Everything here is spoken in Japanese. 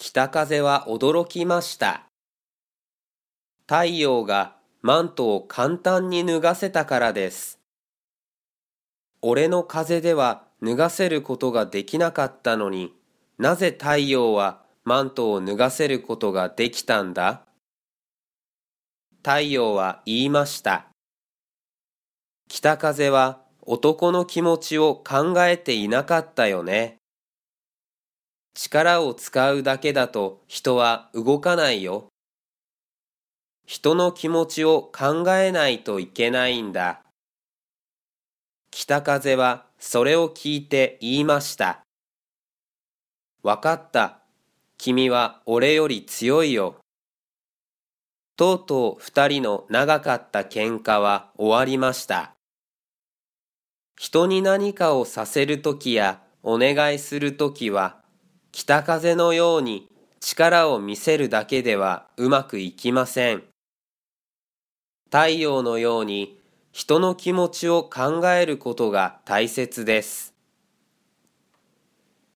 北風は驚きました。太陽がマントを簡単に脱がせたからです。俺の風では脱がせることができなかったのに、なぜ太陽はマントを脱がせることができたんだ？太陽は言いました。北風は男の気持ちを考えていなかったよね。力を使うだけだと人は動かないよ。人の気持ちを考えないといけないんだ。北風はそれを聞いて言いました。わかった。君は俺より強いよ。とうとう二人の長かった喧嘩は終わりました。人に何かをさせるときやお願いするときは、北風のように力を見せるだけではうまくいきません。太陽のように人の気持ちを考えることが大切です。